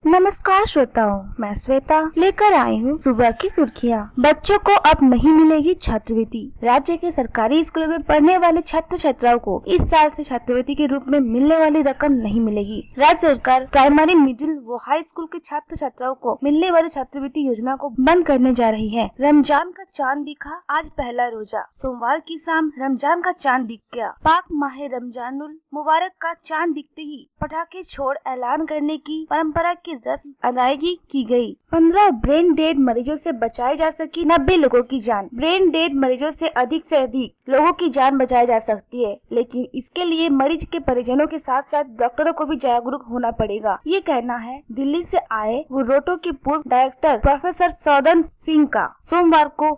नमस्कार श्रोताओं, मैं श्वेता लेकर आई हूँ सुबह की सुर्खियाँ। बच्चों को अब नहीं मिलेगी छात्रवृत्ति। राज्य के सरकारी स्कूलों में पढ़ने वाले छात्र छात्राओं को इस साल से छात्रवृत्ति के रूप में मिलने वाली रकम नहीं मिलेगी। राज्य सरकार प्राइमरी, मिडिल व हाई स्कूल के छात्र छात्राओं को मिलने वाली छात्रवृत्ति योजना को बंद करने जा रही है। रमजान का चांद दिखा, आज पहला रोजा। सोमवार की शाम रमजान का चांद दिख गया। पाक माह रमजानुल मुबारक का चांद दिखते ही पटाखे छोड़ ऐलान करने की परंपरा की रस्म अदायगी की गई। 15 ब्रेन डेड मरीजों से बचाई जा सकी 90 लोगों की जान। ब्रेन डेड मरीजों से अधिक लोगों की जान बचाई जा सकती है, लेकिन इसके लिए मरीज के परिजनों के साथ साथ डॉक्टरों को भी जागरूक होना पड़ेगा। ये कहना है दिल्ली से आए वो रोटो के पूर्व डायरेक्टर प्रोफेसर सौदन सिंह का। सोमवार को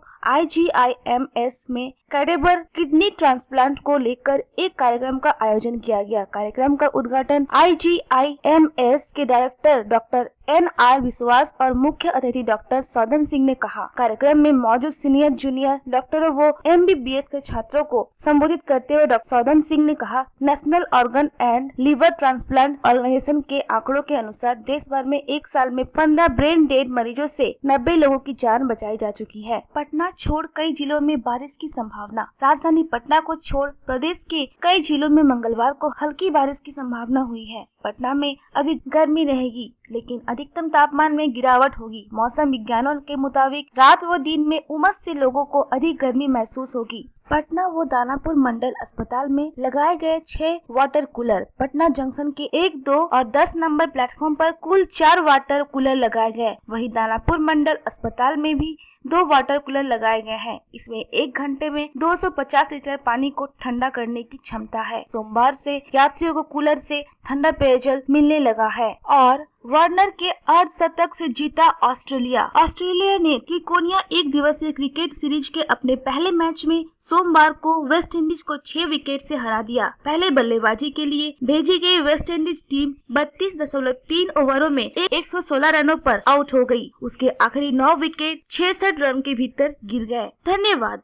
IGIMS में कैडेवर किडनी ट्रांसप्लांट को लेकर एक कार्यक्रम का आयोजन किया गया। कार्यक्रम का उद्घाटन IGIMS के डायरेक्टर डॉक्टर NR विश्वास और मुख्य अतिथि डॉक्टर सौदन सिंह ने कहा। कार्यक्रम में मौजूद सीनियर जूनियर डॉक्टरों व MBBS के छात्रों को संबोधित करते हुए डॉक्टर सौदन सिंह ने कहा, national organ and liver transplant organisation के आंकड़ों के अनुसार देश भर में एक साल में 15 ब्रेन डेड मरीजों से 90 लोगों की जान बचाई जा चुकी है। पटना छोड़ कई जिलों में बारिश की संभावना। राजधानी पटना को छोड़ प्रदेश के कई जिलों में मंगलवार को हल्की बारिश की संभावना हुई है। पटना में अभी गर्मी रहेगी, लेकिन अधिकतम तापमान में गिरावट होगी। मौसम विज्ञानों के मुताबिक रात व दिन में उमस से लोगों को अधिक गर्मी महसूस होगी। पटना व दानापुर मंडल अस्पताल में लगाए गए 6 वाटर कूलर। पटना जंक्शन के 1, 2 और 10 नंबर प्लेटफॉर्म पर कुल 4 वाटर कूलर लगाए गए। वहीं दानापुर मंडल अस्पताल में भी 2 वाटर कूलर लगाए गए हैं। इसमें 1 घंटे में 250 लीटर पानी को ठंडा करने की क्षमता है। सोमवार से यात्रियों को कूलर से ठंडा पेयजल मिलने लगा है। और वार्नर के अर्धशतक से जीता ऑस्ट्रेलिया। ऑस्ट्रेलिया ने त्रिकोणीय 1 दिवसीय क्रिकेट सीरीज के अपने पहले मैच में सोमवार को वेस्ट इंडीज को 6 विकेट से हरा दिया। पहले बल्लेबाजी के लिए भेजी गई वेस्ट इंडीज टीम 32.3 ओवरों में 116 रनों पर आउट हो गई। उसके आखिरी 9 विकेट 66 रन के भीतर गिर गए। धन्यवाद।